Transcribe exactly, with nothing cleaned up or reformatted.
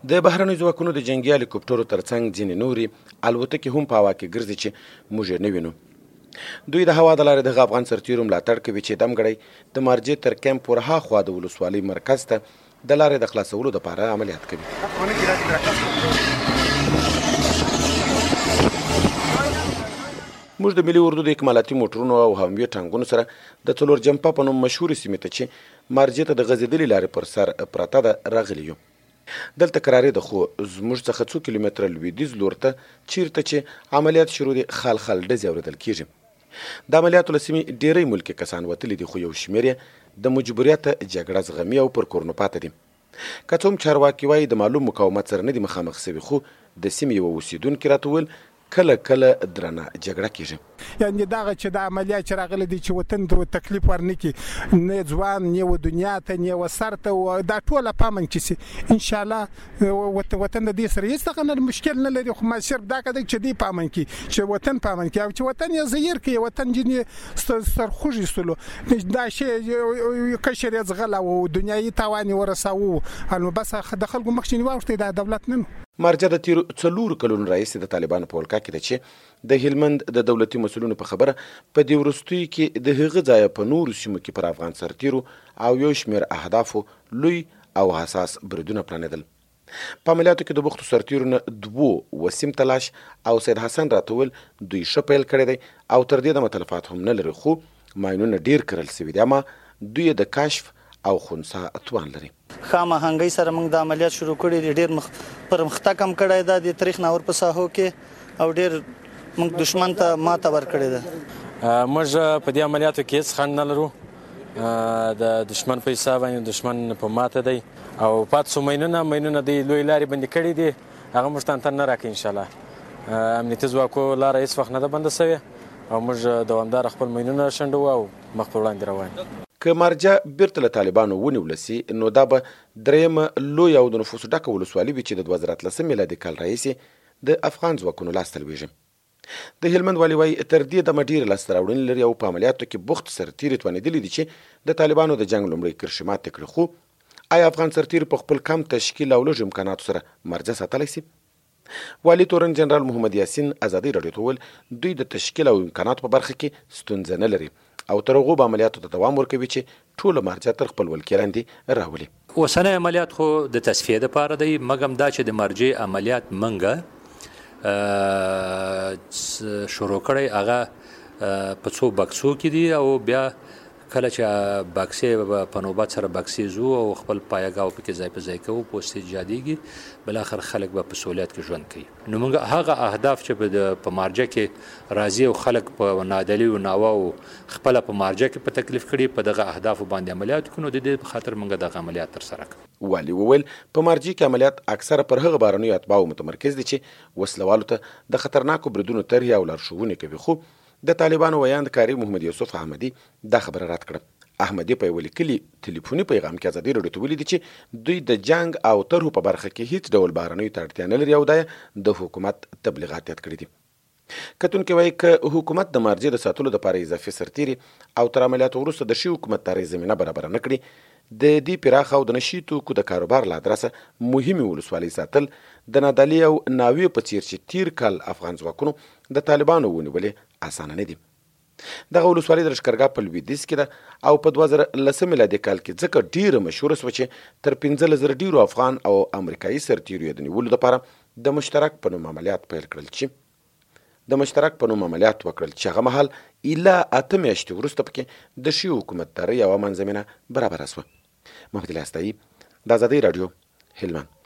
د بهرنیو ځواکونو د جنګي هلیکوپټرو ترڅنګ ځینې نورې الوتکې هم په هوا کې ګرځي چې موږ یې نه وینو. دوی د هوا د لارې دغه افغان سرتیرو ملاتړ کوي چې دمګړی د مارجې تر کیمپ ورهاخوا د ولسوالۍ مرکز ته د لارې د خلاصولو دپاره عملیات کوي. موږ د ملي اردو د اکمالاتي موټرونو او هموي ټانګونو سره د څلور جمپه په نوم مشهورې سیمې ته چې مارجې ته د غځېدلې لارې پر سر پرته ده راغلي یو. دلته کرارې ده، خو زموږ څخه څو کیلومتره لویدیځ لور ته چیرته چې عملیات شروع دي خال خال ډزې اورېدل کېږي. د عملیاتو له سیمې ډېری ملکي کسان وتلي دي، خو یو شمېر یې د مجبوریته جګړه زغمي او پر کورونو پاته دي. که څه هم چارواکي وایي د معلوم مقاومت سره نه دي مخامخ سوي، خو د سیمې یوه اوسېدونکي راته وویل کله کله درنه جګړه کېږي. یعنې دغه چې د عملیات چې راغلی دی چې وطن ته تکلیف ورنکړي، نه ځوان نه و دنیا ته نه و سر ته، دا ټوله په امن کې سي انشاءالله. وطن د دې سره هېڅ دغه نه مشکل نه لري، خو ما صرف دا کده چې دی په امن کې، چې وطن په امن کې، او چې وطن یې زهیر کړي، وطن جنې سرخوږي سولو دا شی کشر یې ځغله و دنیایي تاوان یې ورساوه، نو بس د خلکو مخکې واوښتی دا دولت نه. مارجه د تیرو څلورو کلونو راهیسې د طالبانو په ولکه کې ده چې د هلمند د دولتي مسؤلینو په خبره په دې وروستیو کې د هغه ځایه په نورو سیمو کې پر افغان سرتیرو او یو شمېر اهدافو لوی او حساس بریدونه پرانېدل. په عملیاتو کې د بوختو سرتیرو نه دوو وسیم تلاش او سید حسن راته ویل دوی ښه پیل کړی دی او تر دې دمه تلفات هم نه لري، خو ماینونه ډېر کرل سوي دي، اما دوی د کشف او خنثی توان لري. خامهنګۍ سره موږ د عملیات شروع کړي دي، ډېر مخ پرمختګ هم کړی ده د تاریخ ناور په ساحو کې، او ډېر موږ دشمن ته ماته ورکړې ده. موږ په دې عملیاتو کې هېڅ خنډ نه لرو، د دشمن په حساب باندې دشمن په ماته دی، او پاتې څو ماینونه ماینونه د لوی لارې بندې کړي دي، هغه موږ ته انتن نه راکوي انشاءالله. امنیتي ځواکو لاره هېڅ وخت نه ده بنده سوې، او موږ دوامداره خپل ماینونه شنډو او مخ په وړاندې روان. که مارجه بیرته له طالبانو ونیول سي، نو دا به درېیمه لوی او د نفوسو ډکه ولسوالي وي چې د دوه زره اتلسم میلادي کال راهیسې د افغان ځواکونو لاسته لویږي. د هلمند والي وایي تر دې دمه ډېرې لاسته راوړنې لري او په عملیاتو کې بوخت سرتیري توانېدلي دي چې د طالبانو د جنګ لومړۍ کرښې ماتې کړي. خو آیا افغان سرتیري په خپل کم تشکیل او لږ امکاناتو سره مارجه ساتلی سي؟ والي تورن جنرال محمد یاسین ازادۍ راډیو ته وویل دوی د تشکیل او امکاناتو په برخه کې ستونزه نه لري، او تر هغو به عملیاتو ته دوام ورکوي چې ټوله مارجه تر خپل ولکې لاندې راولي. اوسنی عملیات خو د تصفیې دپاره دی، مګم دا چې د مارجې عملیات منګه شروع کړی هغه په څو بکسو کې دي، او بیا کله چې باکسې په نوبت سره باکسې ځو او خپل پایګاو پکې ځای په ځای کوو، پوستې ایجادېږي، بالاخره خلک به په سهولیت کې ژوند کوي. نو موږ هغه اهداف چې په مارجه کې راځي او خلک په نادلي او ناوه او خپله په مارجه کې په تکلیف کړي، په دغه اهدافو باندې عملیات کوو، نو د دې په خاطر موږ دغه عملیات ترسره کوو. والي وویل په مارجې کې عملیات اکثره پر هغه بهرنیو اتباعو متمرکز دي چې وسلوالو ته د خطرناکو بریدونو طرحې او لارښوونې کوي. خو د طالبانو ویاند کاري محمد یوسف احمدي دا خبره رد کړه. احمدي په یوه لیکلي ټلیفوني پیغام کې ازادۍ راډیو ته ویلي دي چې دوی د جنګ او طرحو په برخه کې هیڅ ډول بهرنیو ته اړتیا نه لري، او دا د حکومت تبلیغات یاد کړي دي. کتونکي وایي که حکومت د مارجې د ساتلو دپاره اضافي سرتیري او تر عملیاتو وروسته د ښې حکومت دارۍ زمینه برابره نه کړي، د دې پراخه او د نشي توکو د کاروبار له ادرسه مهمې ولسوالۍ ساتل د نادعلي او ناوې په څیر چې تیر کال افغان ځواکونو د طالبانو ونیولې اسانه نه دي. دغه ولسوالۍ د لښکرګاه په لویدیځ کې ده او په دوه زره لسم میلادي کال کې ځکه ډېره مشهوره سوه چې تر پنځلس زره ډېرو افغان او امریکایي سرتیرو یې د نیولو دپاره د مشترک په نوم عملیات پیل کړل چې د مشترک په نوم عملیات وکړل چې هغه مهال ایله اته میاشتې وروسته پکې د ښې حکومتدارۍ او امن زمینه برابره سوه. محمد الله استایي، د ازادۍ راډیو، هلمند.